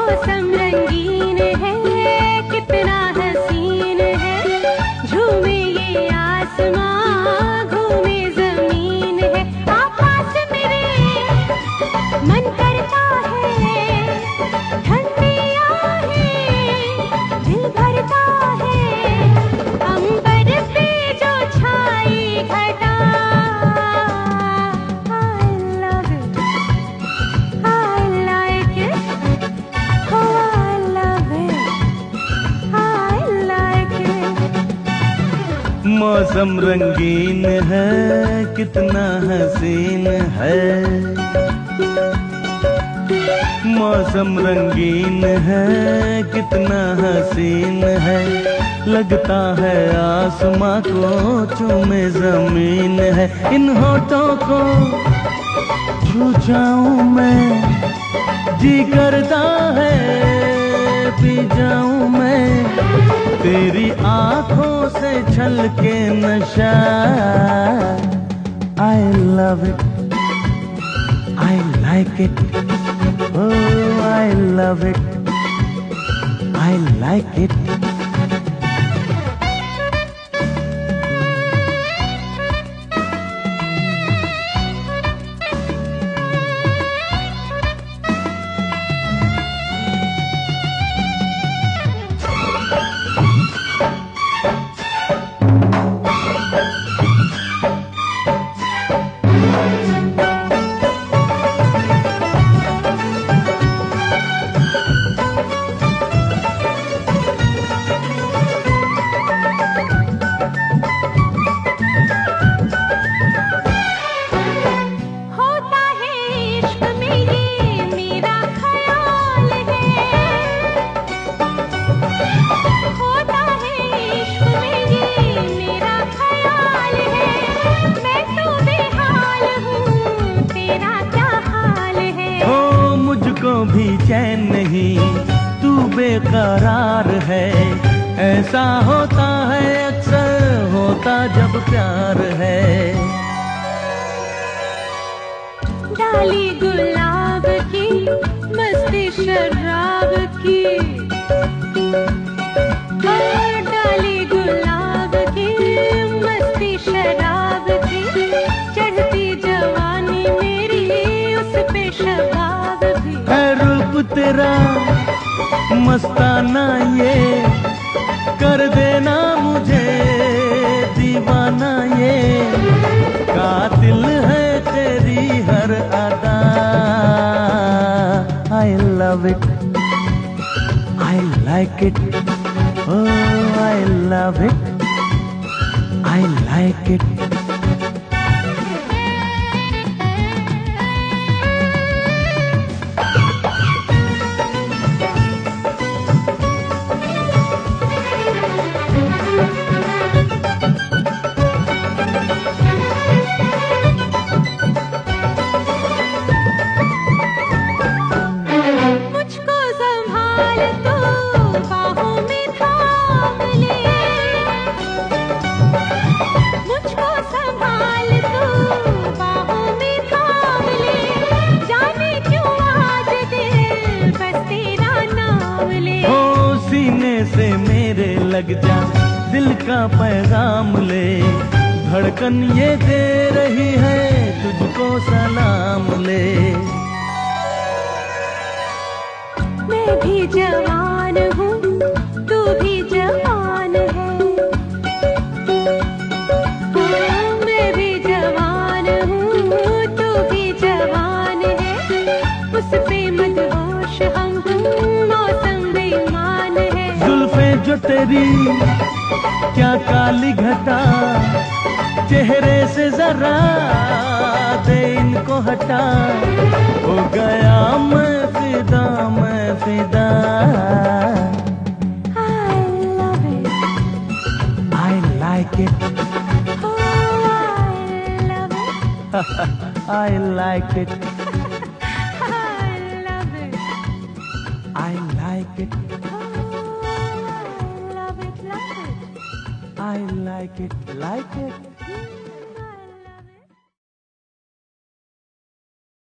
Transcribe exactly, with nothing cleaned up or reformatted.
मौसम रंगीन है, कितना हसीन है, झूमे ये आसमां, घूमे जमीन है। आप पास मेरे मन करता है, ठंडी आहें दिल भरता है, अंबर पे जो छाई घटा। I love it, I like it, oh I love it, I like it। मौसम रंगीन है, कितना हसीन है, मौसम रंगीन है, कितना हसीन है, लगता है आसमां को चूमे जमीन है। इन होठों को छू जाऊं मैं, जी करता है पी जाऊं मैं, तेरी आंखों से छलके नशा। I love it, I like it, oh I love it, I like it। भी चैन नहीं, तू बेकरार है, ऐसा होता है अक्सर होता जब प्यार है। डाली गुलाब की मस्ती शराब की, डाली गुलाब की मस्ती शराब की, चढ़ती जवानी मेरी उस पे शबाब भी। है रूप तेरा मस्ताना ये, कर देना मुझे दीवाना ये, कातिल है तेरी हर अदा। I love it, I like it, oh I love it, I like it। से मेरे लग जा, दिल का पैगाम ले, धड़कन ये दे रही है तुझको सलाम ले। मैं भी जवान हूँ, तू भी जवान है, मैं भी जवान हूँ, तू भी जवान है, उस पे मदहोश हम मौसम बेईमान है। जो तेरी क्या काली घटा, चेहरे से जरा दे इनको हटा, हो गया मैं फिदा मैं फिदा। I love it, I like it, oh I love it, I like it, I love it, I like it, oh I love it, love it, I like it, like it।